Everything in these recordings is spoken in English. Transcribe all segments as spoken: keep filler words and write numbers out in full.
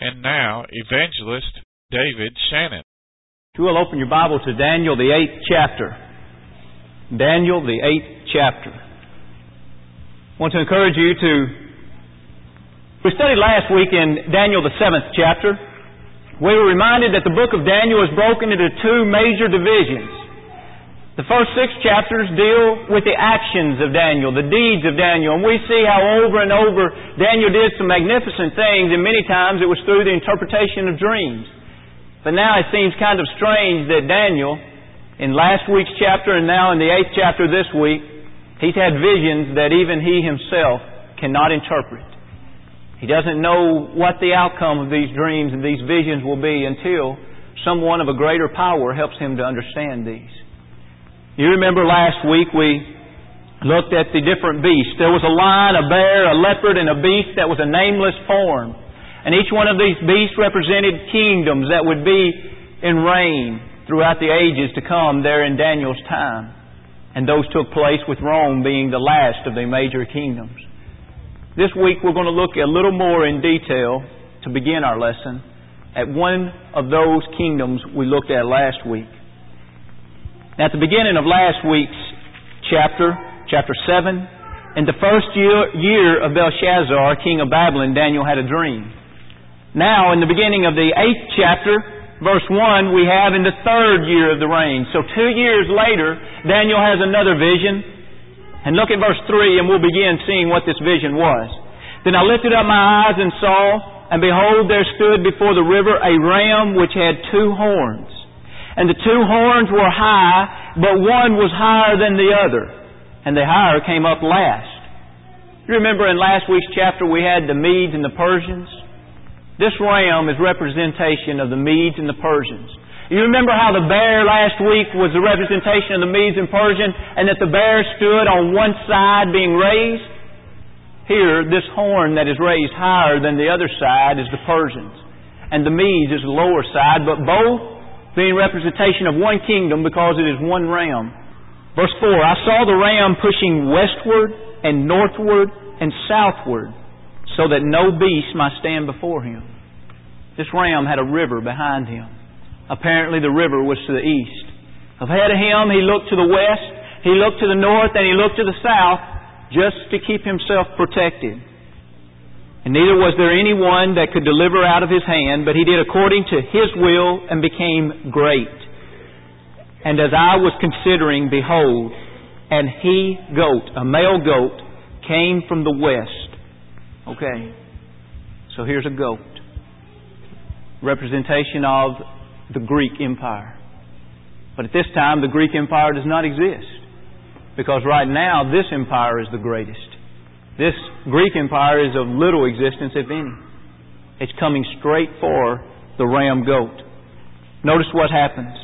And now, Evangelist David Shannon. If you will open your Bible to Daniel, the eighth chapter. Daniel, the eighth chapter. I want to encourage you to... We studied last week in Daniel, the seventh chapter. We were reminded that the book of Daniel is broken into two major divisions. The first six chapters deal with the actions of Daniel, the deeds of Daniel. And we see how over and over Daniel did some magnificent things, and many times it was through the interpretation of dreams. But now it seems kind of strange that Daniel, in last week's chapter and now in the eighth chapter this week, he's had visions that even he himself cannot interpret. He doesn't know what the outcome of these dreams and these visions will be until someone of a greater power helps him to understand these. You remember last week we looked at the different beasts. There was a lion, a bear, a leopard, and a beast that was a nameless form. And each one of these beasts represented kingdoms that would be in reign throughout the ages to come there in Daniel's time. And those took place with Rome being the last of the major kingdoms. This week we're going to look a little more in detail to begin our lesson at one of those kingdoms we looked at last week. Now, at the beginning of last week's chapter, chapter seven, in the first year, year of Belshazzar, king of Babylon, Daniel had a dream. Now, in the beginning of the eighth chapter, verse one, we have in the third year of the reign. So two years later, Daniel has another vision. And look at verse three, and we'll begin seeing what this vision was. Then I lifted up my eyes and saw, and behold, there stood before the river a ram which had two horns. And the two horns were high, but one was higher than the other. And the higher came up last. You remember in last week's chapter we had the Medes and the Persians? This ram is representation of the Medes and the Persians. You remember how the bear last week was the representation of the Medes and Persians, and that the bear stood on one side being raised? Here, this horn that is raised higher than the other side is the Persians. And the Medes is the lower side, but both being representation of one kingdom because it is one ram. Verse four, I saw the ram pushing westward and northward and southward so that no beast might stand before him. This ram had a river behind him. Apparently the river was to the east. Ahead of him he looked to the west, he looked to the north, and he looked to the south just to keep himself protected. And neither was there anyone that could deliver out of his hand, but he did according to his will and became great. And as I was considering, behold, an he-goat, a male goat, came from the west. Okay, so here's a goat. Representation of the Greek Empire. But at this time, the Greek Empire does not exist. Because right now, this empire is the greatest. This Greek Empire is of little existence, if any. It's coming straight for the ram goat. Notice what happens.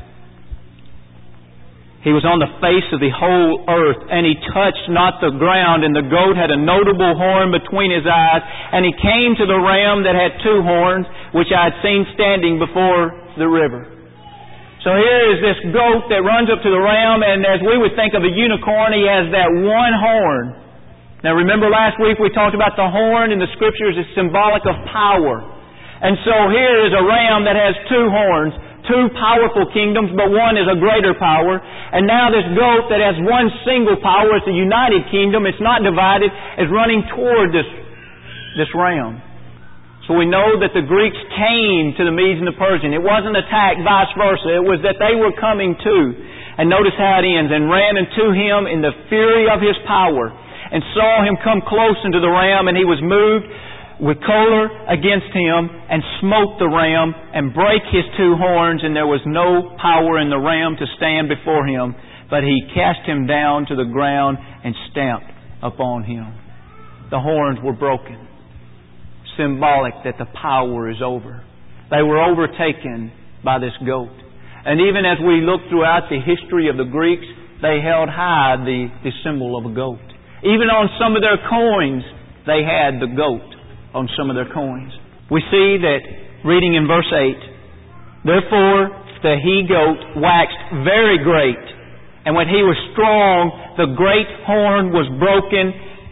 He was on the face of the whole earth, and he touched not the ground, and the goat had a notable horn between his eyes, and he came to the ram that had two horns, which I had seen standing before the river. So here is this goat that runs up to the ram, and as we would think of a unicorn, he has that one horn. Now remember last week we talked about the horn in the Scriptures is symbolic of power. And so here is a ram that has two horns, two powerful kingdoms, but one is a greater power. And now this goat that has one single power, it's a united kingdom, it's not divided, is running toward this, this ram. So we know that the Greeks came to the Medes and the Persians. It wasn't attacked, vice versa. It was that they were coming too. And notice how it ends. And ran into him in the fury of his power, and saw him come close unto the ram, and he was moved with choler against him, and smote the ram, and brake his two horns, and there was no power in the ram to stand before him, but he cast him down to the ground and stamped upon him. The horns were broken. Symbolic that the power is over. They were overtaken by this goat. And even as we look throughout the history of the Greeks, they held high the, the symbol of a goat. Even on some of their coins, they had the goat on some of their coins. We see that, reading in verse eight, therefore the he-goat waxed very great, and when he was strong, the great horn was broken,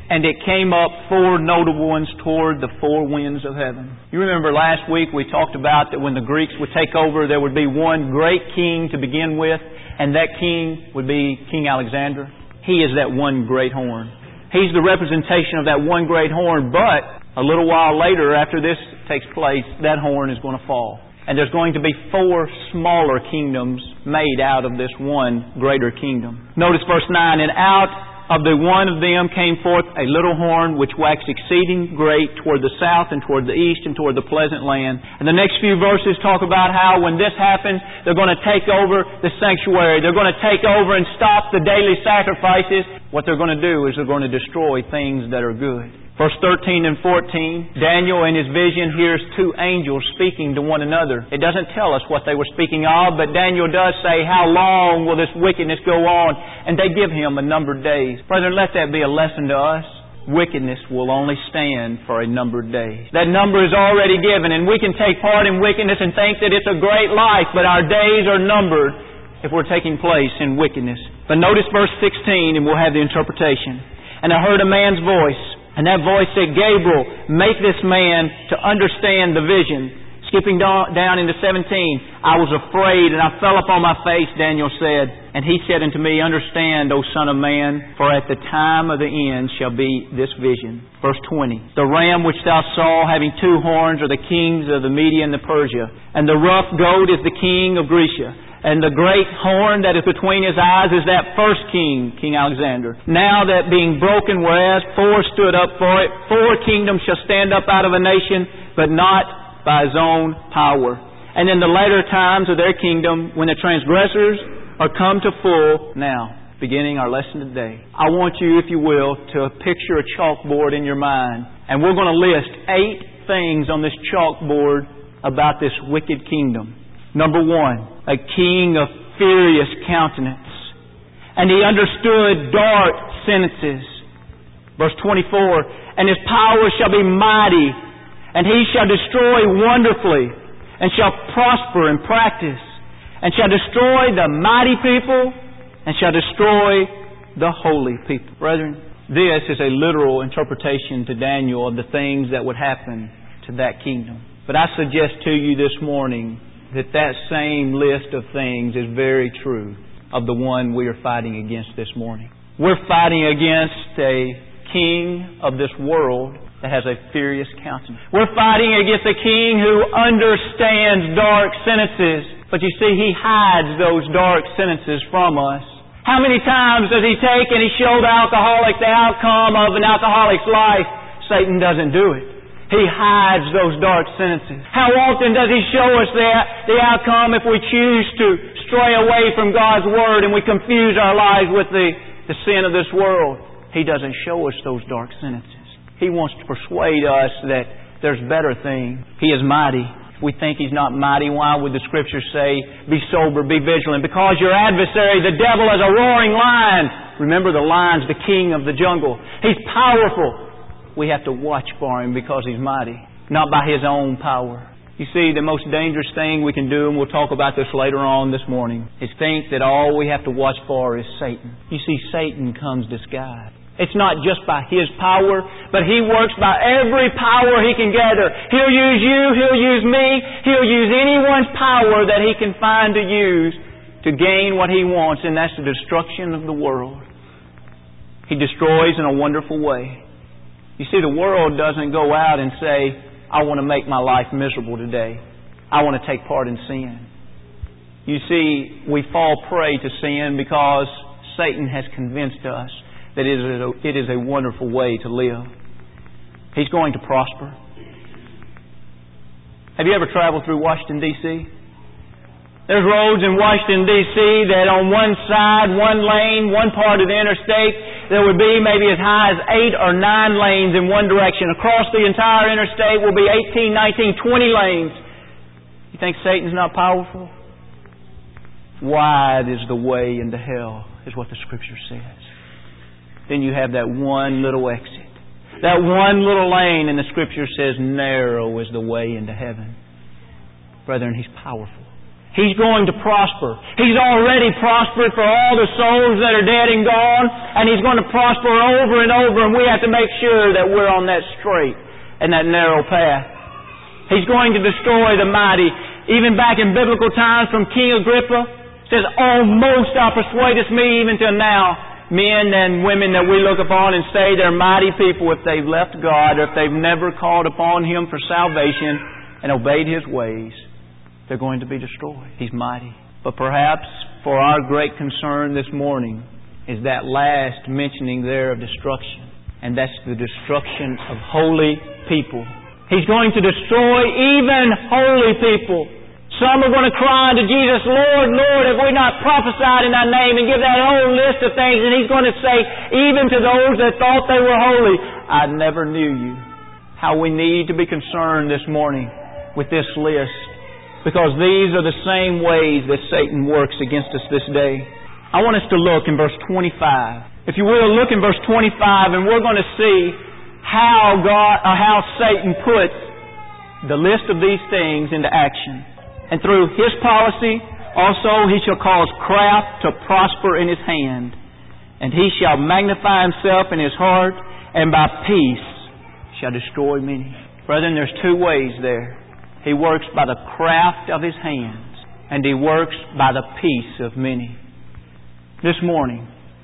and it came up four notable ones toward the four winds of heaven. You remember last week we talked about that when the Greeks would take over, there would be one great king to begin with, and that king would be King Alexander. He is that one great horn. He's the representation of that one great horn, but a little while later, after this takes place, that horn is going to fall. And there's going to be four smaller kingdoms made out of this one greater kingdom. Notice verse nine, and out of the one of them came forth a little horn which waxed exceeding great toward the south and toward the east and toward the pleasant land. And the next few verses talk about how when this happens, they're going to take over the sanctuary. They're going to take over and stop the daily sacrifices. What they're going to do is they're going to destroy things that are good. Verse thirteen and fourteen, Daniel in his vision hears two angels speaking to one another. It doesn't tell us what they were speaking of, but Daniel does say, how long will this wickedness go on? And they give him a numbered days. Brethren, let that be a lesson to us. Wickedness will only stand for a numbered days. That number is already given, and we can take part in wickedness and think that it's a great life, but our days are numbered if we're taking place in wickedness. But notice verse sixteen, and we'll have the interpretation. And I heard a man's voice, and that voice said, Gabriel, make this man to understand the vision. Skipping down into seventeen, I was afraid, and I fell upon my face, Daniel said. And he said unto me, understand, O son of man, for at the time of the end shall be this vision. Verse twenty, the ram which thou saw having two horns are the kings of the Media and the Persia. And the rough goat is the king of Grecia. And the great horn that is between his eyes is that first king, King Alexander. Now that being broken, whereas four stood up for it, four kingdoms shall stand up out of a nation, but not by his own power. And in the later times of their kingdom, when the transgressors are come to full, now, beginning our lesson today, I want you, if you will, to picture a chalkboard in your mind. And we're going to list eight things on this chalkboard about this wicked kingdom. Number one, a king of furious countenance. And he understood dark sentences. Verse twenty-four, and his power shall be mighty, and he shall destroy wonderfully, and shall prosper in practice, and shall destroy the mighty people, and shall destroy the holy people. Brethren, this is a literal interpretation to Daniel of the things that would happen to that kingdom. But I suggest to you this morning that that same list of things is very true of the one we are fighting against this morning. We're fighting against a king of this world that has a furious countenance. We're fighting against a king who understands dark sentences, but you see, he hides those dark sentences from us. How many times does he take and he show the alcoholic the outcome of an alcoholic's life? Satan doesn't do it. He hides those dark sentences. How often does he show us that, the outcome if we choose to stray away from God's Word and we confuse our lives with the, the sin of this world? He doesn't show us those dark sentences. He wants to persuade us that there's better things. He is mighty. If we think He's not mighty, why would the Scriptures say, be sober, be vigilant? Because your adversary, the devil, is a roaring lion. Remember, the lion's the king of the jungle. He's powerful. We have to watch for Him because He's mighty, not by His own power. You see, the most dangerous thing we can do, and we'll talk about this later on this morning, is think that all we have to watch for is Satan. You see, Satan comes disguised. It's not just by his power, but he works by every power he can gather. He'll use you, he'll use me, he'll use anyone's power that he can find to use to gain what he wants, and that's the destruction of the world. He destroys in a wonderful way. You see, the world doesn't go out and say, I want to make my life miserable today. I want to take part in sin. You see, we fall prey to sin because Satan has convinced us that it is a, it is a wonderful way to live. He's going to prosper. Have you ever traveled through Washington, D C? There's roads in Washington, D C that on one side, one lane, one part of the interstate, there would be maybe as high as eight or nine lanes in one direction. Across the entire interstate will be eighteen, nineteen, twenty lanes. You think Satan's not powerful? Wide is the way into hell, is what the Scripture says. Then you have that one little exit. That one little lane, and the Scripture says, narrow is the way into heaven. Brethren, He's powerful. He's going to prosper. He's already prospered for all the souls that are dead and gone, and He's going to prosper over and over, and we have to make sure that we're on that straight and that narrow path. He's going to destroy the mighty. Even back in biblical times from King Agrippa, it says, almost thou persuadest me even till now. Men and women that we look upon and say they're mighty people, if they've left God, or if they've never called upon Him for salvation and obeyed His ways, they're going to be destroyed. He's mighty. But perhaps for our great concern this morning is that last mentioning there of destruction. And that's the destruction of holy people. He's going to destroy even holy people. Some are going to cry unto Jesus, Lord, Lord, have we not prophesied in Thy name, and give that whole list of things. And He's going to say, even to those that thought they were holy, I never knew you. How we need to be concerned this morning with this list. Because these are the same ways that Satan works against us this day. I want us to look in verse twenty-five. If you will, look in verse twenty-five, and we're going to see how God, or how Satan puts the list of these things into action. And through his policy, also he shall cause craft to prosper in his hand, and he shall magnify himself in his heart, and by peace shall destroy many. Brethren, there's two ways there. He works by the craft of his hands, and he works by the peace of many. This morning,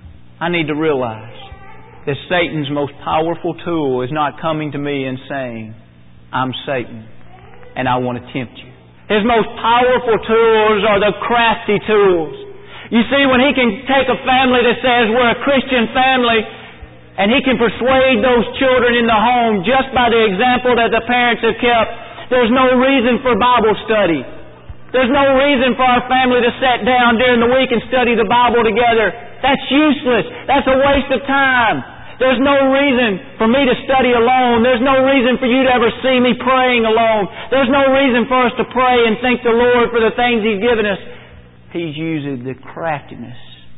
I need to realize that Satan's most powerful tool is not coming to me and saying, I'm Satan, and I want to tempt you. His most powerful tools are the crafty tools. You see, when he can take a family that says we're a Christian family, and he can persuade those children in the home just by the example that the parents have kept, there's no reason for Bible study. There's no reason for our family to sit down during the week and study the Bible together. That's useless. That's a waste of time. There's no reason for me to study alone. There's no reason for you to ever see me praying alone. There's no reason for us to pray and thank the Lord for the things He's given us. He's using the craftiness.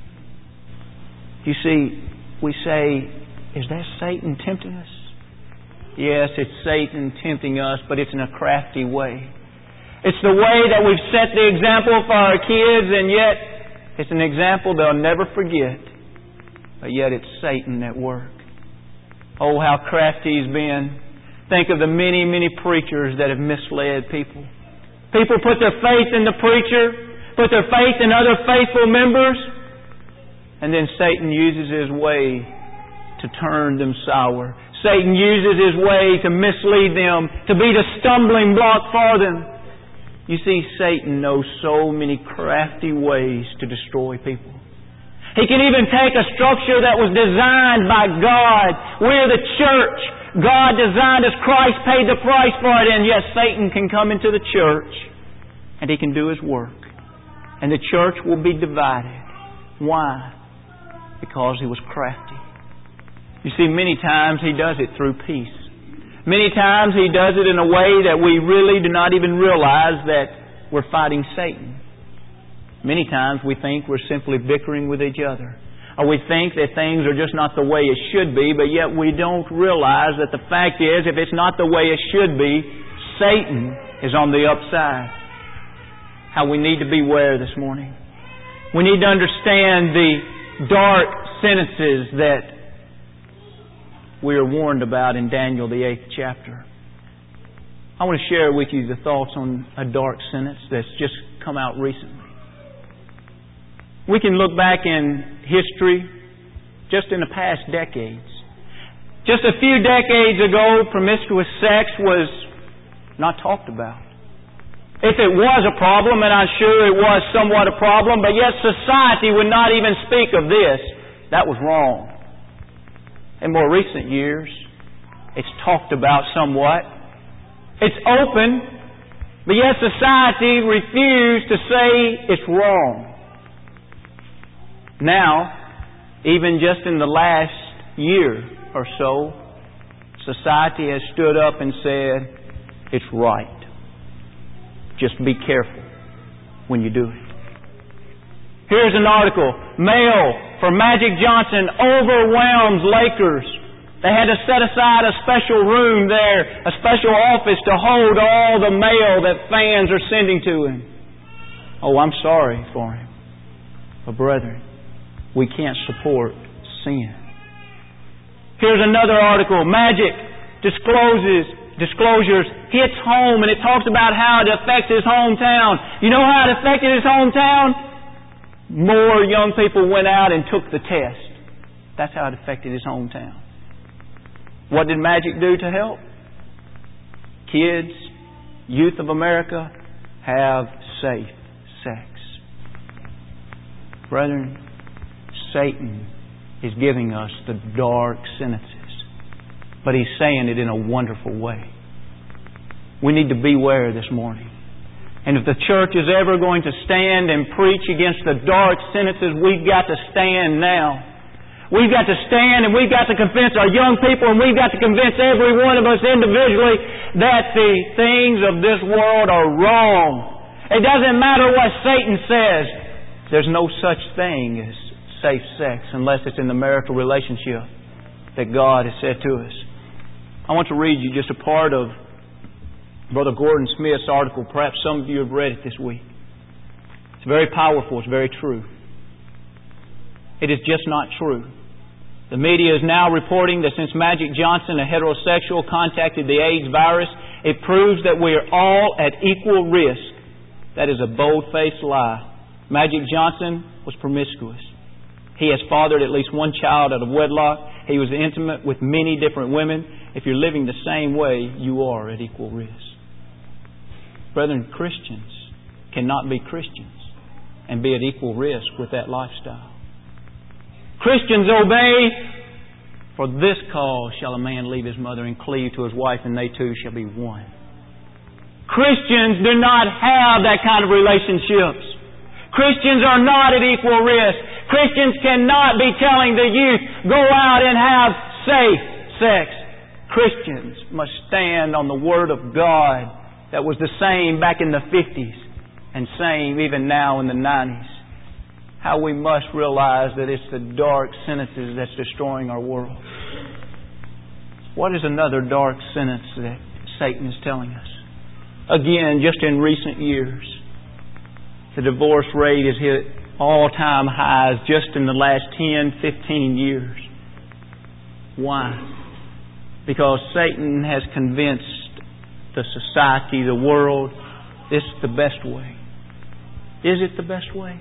You see, we say, is that Satan tempting us? Yes, it's Satan tempting us, but it's in a crafty way. It's the way that we've set the example for our kids, and yet it's an example they'll never forget. But yet it's Satan at work. Oh, how crafty he's been. Think of the many, many preachers that have misled people. People put their faith in the preacher, put their faith in other faithful members, and then Satan uses his way to turn them sour. Satan uses his way to mislead them, to be the stumbling block for them. You see, Satan knows so many crafty ways to destroy people. He can even take a structure that was designed by God. We're the church. God designed us. Christ paid the price for it. And yes, Satan can come into the church and he can do his work. And the church will be divided. Why? Because he was crafty. You see, many times he does it through peace. Many times he does it in a way that we really do not even realize that we're fighting Satan. Many times we think we're simply bickering with each other. Or we think that things are just not the way it should be, but yet we don't realize that the fact is, if it's not the way it should be, Satan is on the upside. How we need to beware this morning. We need to understand the dark sentences that we are warned about in Daniel, the eighth chapter. I want to share with you the thoughts on a dark sentence that's just come out recently. We can look back in history just in the past decades. Just a few decades ago, promiscuous sex was not talked about. If it was a problem, and I'm sure it was somewhat a problem, but yet society would not even speak of this. That was wrong. In more recent years, it's talked about somewhat. It's open, but yet society refused to say it's wrong. Now, even just in the last year or so, society has stood up and said it's right. Just be careful when you do it. Here's an article. Mail for Magic Johnson overwhelms Lakers. They had to set aside a special room there, a special office to hold all the mail that fans are sending to him. Oh, I'm sorry for him. But brethren, we can't support sin. Here's another article. Magic discloses, disclosures hits home, and it talks about how it affects his hometown. You know how it affected his hometown? More young people went out and took the test. That's how it affected his hometown. What did magic do to help? Kids, youth of America, have safe sex. Brethren, Satan is giving us the dark sentences, but he's saying it in a wonderful way. We need to beware this morning. And if the church is ever going to stand and preach against the dark sentences, we've got to stand now. We've got to stand and we've got to convince our young people, and we've got to convince every one of us individually that the things of this world are wrong. It doesn't matter what Satan says. There's no such thing as safe sex unless it's in the marital relationship that God has said to us. I want to read you just a part of Brother Gordon Smith's article. Perhaps some of you have read it this week. It's very powerful. It's very true. It is just not true. The media is now reporting that since Magic Johnson, a heterosexual, contacted the AIDS virus, it proves that we are all at equal risk. That is a bold-faced lie. Magic Johnson was promiscuous. He has fathered at least one child out of wedlock. He was intimate with many different women. If you're living the same way, you are at equal risk. Brethren, Christians cannot be Christians and be at equal risk with that lifestyle. Christians obey, for this cause shall a man leave his mother and cleave to his wife, and they two shall be one. Christians do not have that kind of relationships. Christians are not at equal risk. Christians cannot be telling the youth, go out and have safe sex. Christians must stand on the Word of God that was the same back in the fifties and same even now in the nineties. How we must realize that it's the dark sentences that's destroying our world. What is another dark sentence that Satan is telling us? Again, just in recent years, the divorce rate has hit all-time highs just in the last ten, fifteen years. Why? Because Satan has convinced the society, the world, this is the best way. Is it the best way?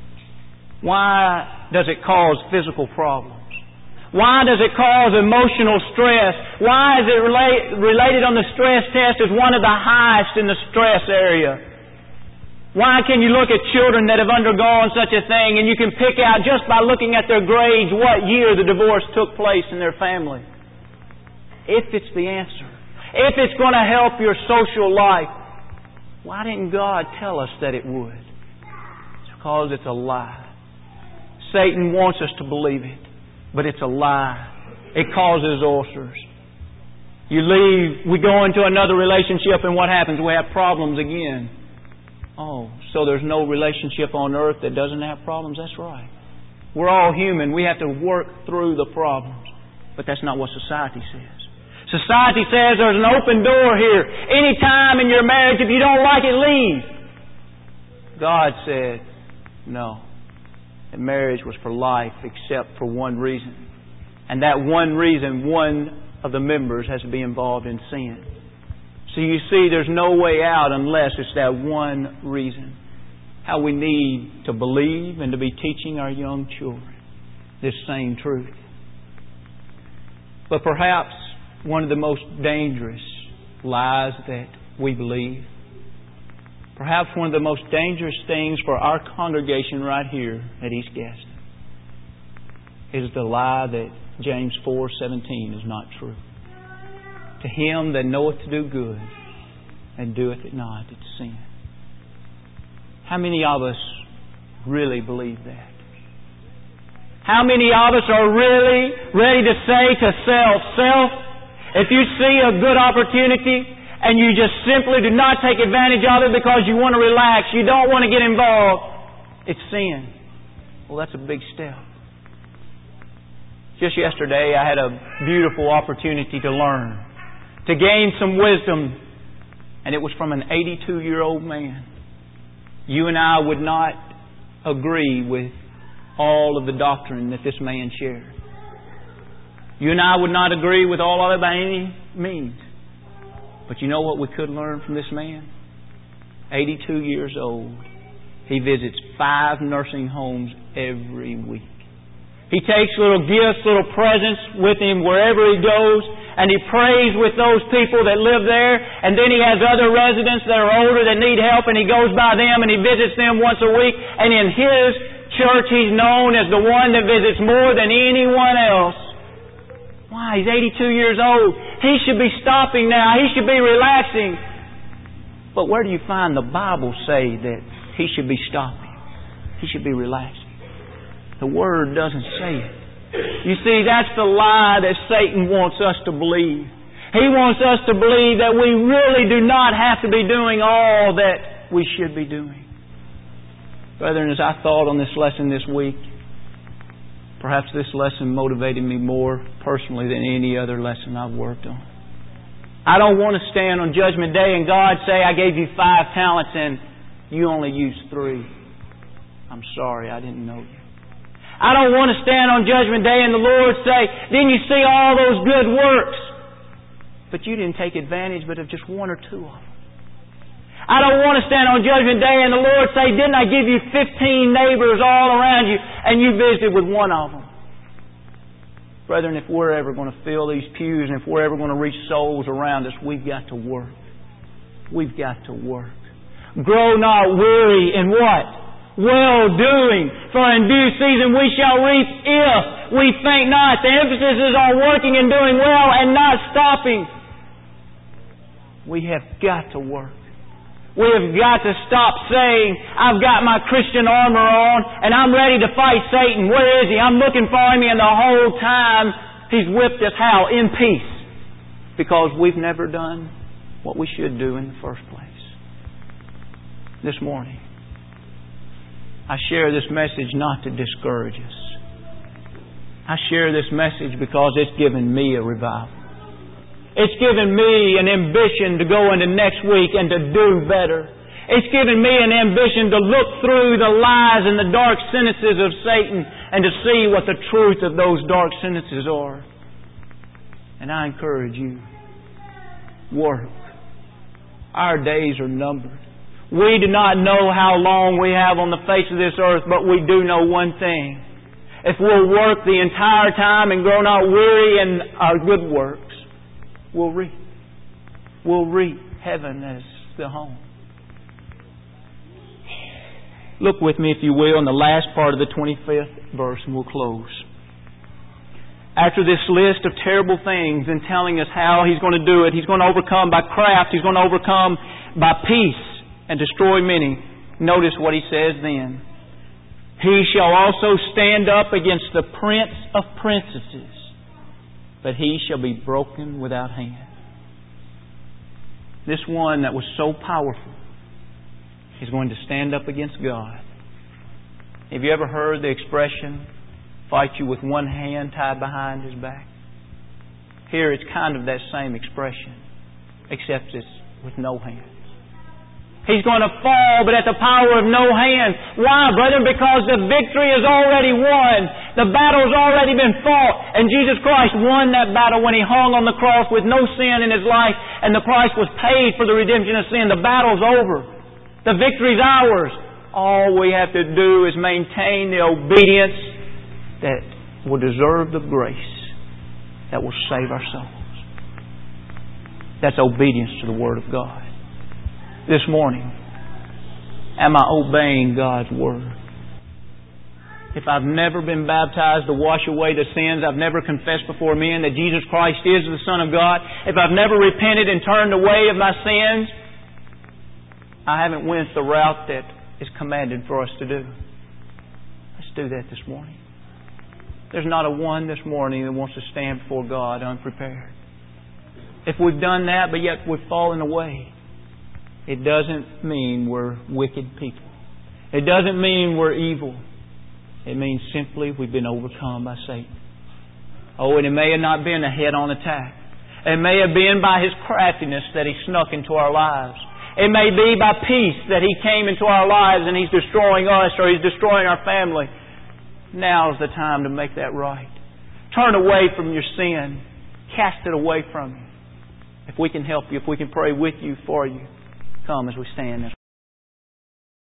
Why does it cause physical problems? Why does it cause emotional stress? Why is it relate, related on the stress test as one of the highest in the stress area? Why can you look at children that have undergone such a thing and you can pick out just by looking at their grades what year the divorce took place in their family? If it's the answer, if it's going to help your social life, why didn't God tell us that it would? It's because it's a lie. Satan wants us to believe it, but it's a lie. It causes ulcers. You leave, we go into another relationship, and what happens? We have problems again. Oh, so there's no relationship on earth that doesn't have problems? That's right. We're all human. We have to work through the problems. But that's not what society says. Society says there's an open door here. Any time in your marriage, if you don't like it, leave. God said, no. That marriage was for life except for one reason. And that one reason, one of the members has to be involved in sin. So you see, there's no way out unless it's that one reason. How we need to believe and to be teaching our young children this same truth. But perhaps one of the most dangerous lies that we believe, perhaps one of the most dangerous things for our congregation right here at East Gaston, is the lie that James four seventeen is not true. To him that knoweth to do good and doeth it not, it's sin. How many of us really believe that? How many of us are really ready to say to self, self, if you see a good opportunity and you just simply do not take advantage of it because you want to relax, you don't want to get involved, it's sin. Well, that's a big step. Just yesterday I had a beautiful opportunity to learn, to gain some wisdom, and it was from an eighty-two-year-old man. you and I would not agree with all of the doctrine that this man shared. You and I would not agree with all of it by any means. But you know what we could learn from this man? eighty-two years old. He visits five nursing homes every week. He takes little gifts, little presents with him wherever he goes, and he prays with those people that live there, and then he has other residents that are older that need help, and he goes by them and he visits them once a week, and in his church he's known as the one that visits more than anyone else. Why? He's eighty-two years old. He should be stopping now. He should be relaxing. But where do you find the Bible say that he should be stopping? He should be relaxing. The Word doesn't say it. You see, that's the lie that Satan wants us to believe. He wants us to believe that we really do not have to be doing all that we should be doing. Brethren, as I thought on this lesson this week, perhaps this lesson motivated me more personally than any other lesson I've worked on. I don't want to stand on Judgment Day and God say, I gave you five talents and you only used three. I'm sorry, I didn't know you. I don't want to stand on Judgment Day and the Lord say, then you see all those good works, but you didn't take advantage but of just one or two of them. I don't want to stand on Judgment Day and the Lord say, didn't I give you fifteen neighbors all around you and you visited with one of them? Brethren, if we're ever going to fill these pews and if we're ever going to reach souls around us, we've got to work. We've got to work. Grow not weary in what? Well-doing. For in due season we shall reap if we faint not. The emphasis is on working and doing well and not stopping. We have got to work. We have got to stop saying, I've got my Christian armor on and I'm ready to fight Satan. Where is he? I'm looking for him, and the whole time he's whipped us how? In peace. Because we've never done what we should do in the first place. This morning, I share this message not to discourage us. I share this message because it's given me a revival. It's given me an ambition to go into next week and to do better. It's given me an ambition to look through the lies and the dark sentences of Satan and to see what the truth of those dark sentences are. And I encourage you, work. Our days are numbered. We do not know how long we have on the face of this earth, but we do know one thing. If we'll work the entire time and grow not weary in our good works, we'll reap. We'll reap heaven as the home. Look with me, if you will, in the last part of the twenty-fifth verse, and we'll close. After this list of terrible things and telling us how He's going to do it, He's going to overcome by craft, He's going to overcome by peace and destroy many. Notice what He says then. He shall also stand up against the prince of princesses, but he shall be broken without hand. This one that was so powerful is going to stand up against God. Have you ever heard the expression, fight you with one hand tied behind his back? Here it's kind of that same expression, except it's with no hands. He's going to fall, but at the power of no hands. Why, brethren? Because the victory is already won. The battle's already been fought. And Jesus Christ won that battle when He hung on the cross with no sin in His life. And the price was paid for the redemption of sin. The battle's over. The victory's ours. All we have to do is maintain the obedience that will deserve the grace that will save our souls. That's obedience to the Word of God. This morning, am I obeying God's Word? If I've never been baptized to wash away the sins, I've never confessed before men that Jesus Christ is the Son of God, if I've never repented and turned away of my sins, I haven't went the route that is commanded for us to do. Let's do that this morning. There's not a one this morning that wants to stand before God unprepared. If we've done that, but yet we've fallen away, it doesn't mean we're wicked people. It doesn't mean we're evil. It means simply we've been overcome by Satan. Oh, and it may have not been a head-on attack. It may have been by his craftiness that he snuck into our lives. It may be by peace that He came into our lives and He's destroying us or He's destroying our family. Now is the time to make that right. Turn away from your sin. Cast it away from you. If we can help you, if we can pray with you, for you, come as we stand.